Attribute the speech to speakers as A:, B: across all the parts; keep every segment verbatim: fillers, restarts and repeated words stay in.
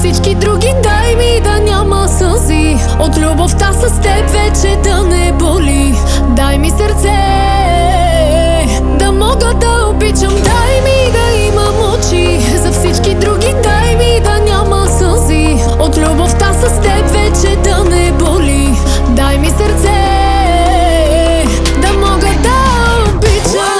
A: всички други дай ми да няма сълзи. От любовта с теб вече да не боли. Дай ми сърце да мога да обичам. Дай ми да имам очи за всички други. Дай ми да няма сълзи. От любовта с теб вече да не боли. Дай ми сърце да мога да обичам.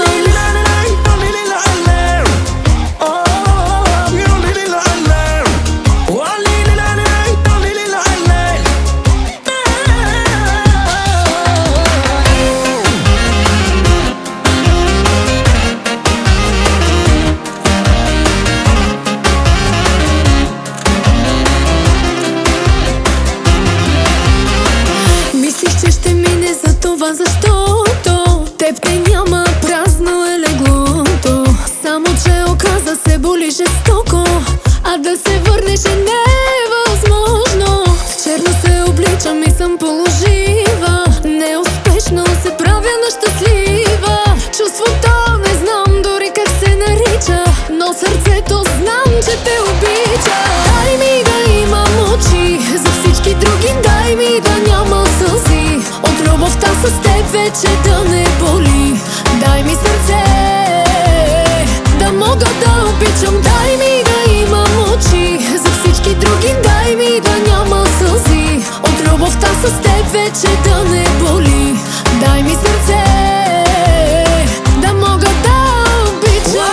A: Мислих, че ще мине за това, защото теб те няма, празно е леглото. Само че оказа се боли жестоко, а да се върнеш е невъзможно. В черно се обличам и съм положива. Неуспешно се правя на щастлива. Чувството не знам дори как се нарича, но сърцето знам, че те обича. Дай ми да имам очи за всички други. Дай ми да няма сълзи. От любовта с теб вече да не боли. Дай ми сърце да мога да обичам. Дай ми да имам очи за всички други. Дай ми да няма сълзи. От любовта с теб вече да не боли. Дай ми сърце да мога да обичам.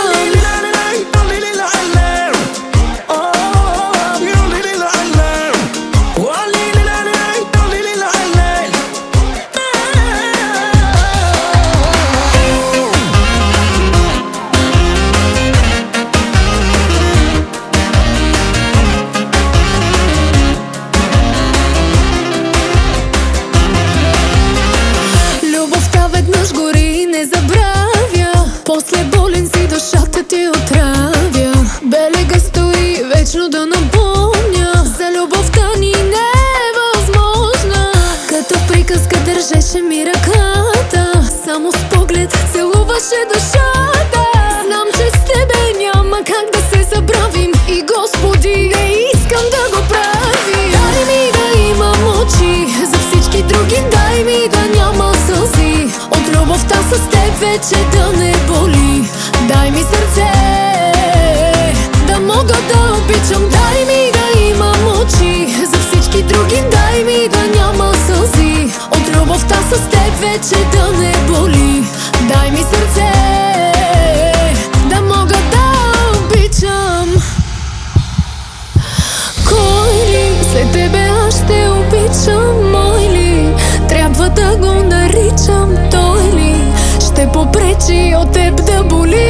A: Веднъж гори и не забравя, после болен си душата ти отравя. Белега стои вечно да напомня за любовта ни невъзможна. Като в приказка държеше ми ръката, само с поглед целуваше душата. Знам, че с тебе няма как да се забравим и Господи не искам да го правим. Дай ми да имам очи за всички други. Дай ми да няма сълзи. От любовта с теб вече да не боли. Дай ми сърце да мога да обичам. Дай ми да имам очи за всички други. Дай ми да няма сълзи. От любовта с теб вече да не боли. Дай ми сърце да мога да обичам. Кой ли след тебе аз ще обичам? Мой ли трябва да го наричам? Той ли ще попречи от теб да боли?